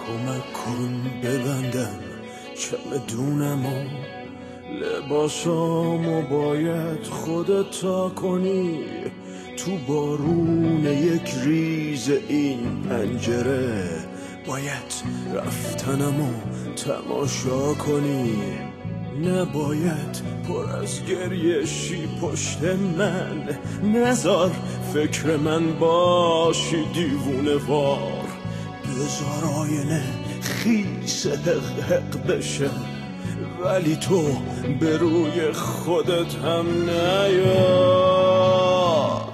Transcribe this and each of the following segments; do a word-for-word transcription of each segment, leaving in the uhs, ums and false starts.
کمک کن ببندم چمدونمو، لباسامو باید خودت تا کنی، تو بارون یک ریز این پنجره باید رفتنمو تماشا کنی، نباید پر از گریه شی پشت من، نذار فکر من باشی دیوونه وار، بذار آینه خیس حق حق بشه ولی تو به روی خودت هم نیار.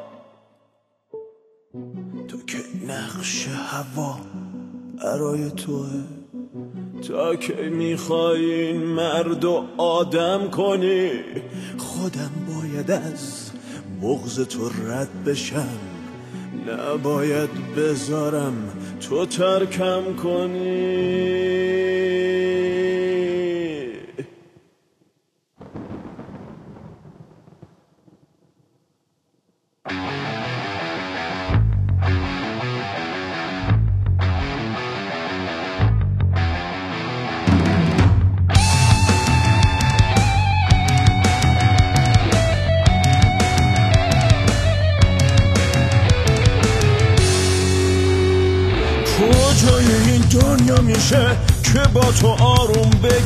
تو که نقش هوا برای توه، تا که میخوای این مرد و آدم کنی، خودم باید از بغض تو رد بشم، نباید بذارم تو ترکم کنی. کجای این دنیا میشه که با تو آروم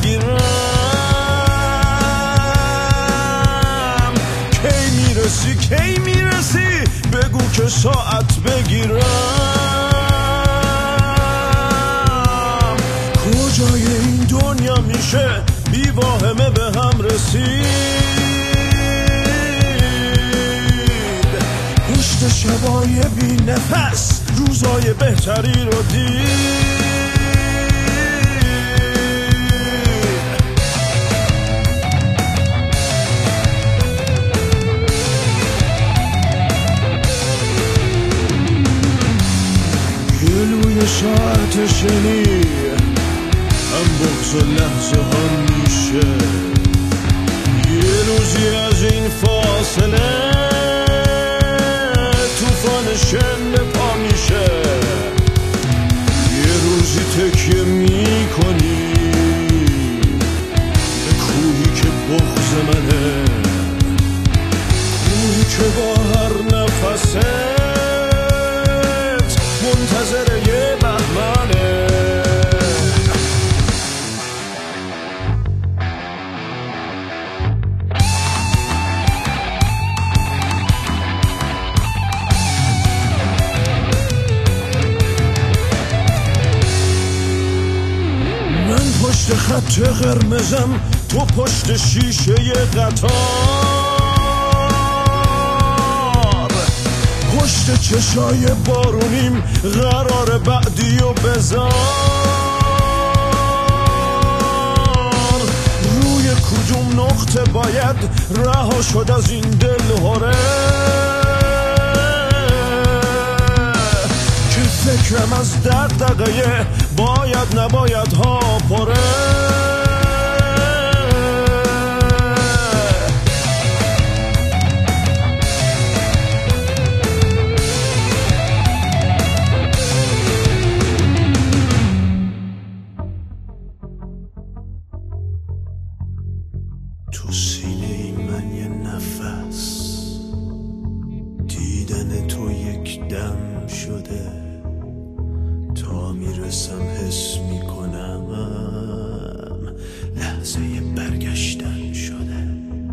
بگیرم؟ کی میرسی کی میرسی بگو که ساعت بگیرم. کجای این دنیا میشه بی واهمه به هم رسید، پشت شبای بی نفس روزای بهتری رو دید. گلوی ساعت شنی هم بغض و لحظه هم میشه، یه روزی از این فاصله توفان شن پا میشه، یه روزی تکیه میکنی به کوهی که بغض منه، کوهی که با هر نفست منتظر یه بهمنه. پشت خط قرمزم تو پشت شیشه قطار، پشت چشای بارونیم قرار بعدی و بذار، روی کدوم نقطه باید رها شد از این دل هره که فکرم از دغدغه باید نباید ها پره. تو سینه من یه نفس دیدن تو یک دم شده، تا میرسم حس میکنم لحظه برگشتن شده.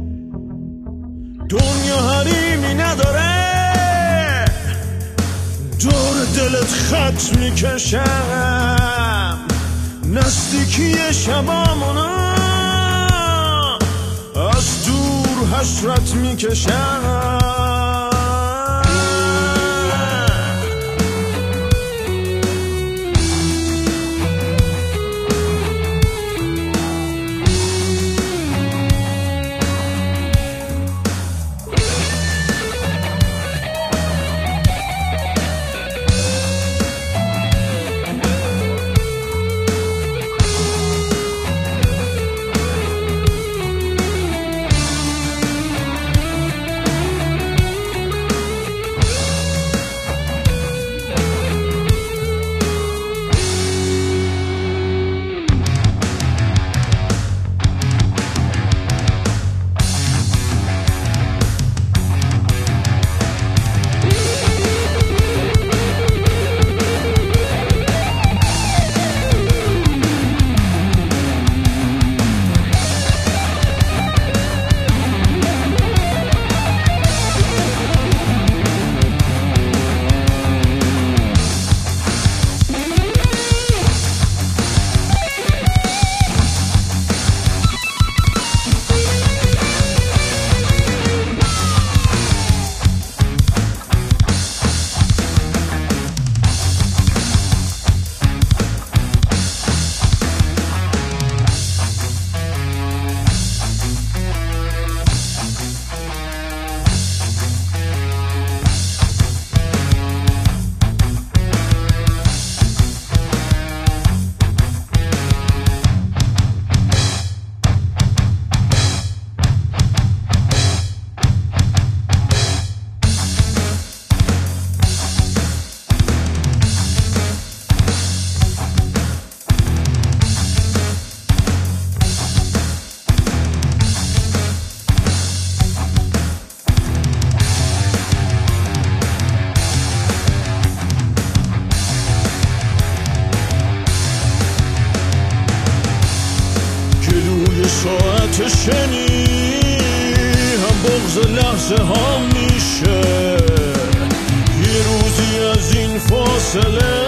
دنیا حریمی نداره دور دلت خط میکشم، نزدیکی شبامونو از دور حسرت میکشم. میشنی هم بغض لحظه ها میشه یه روزی از این فاصله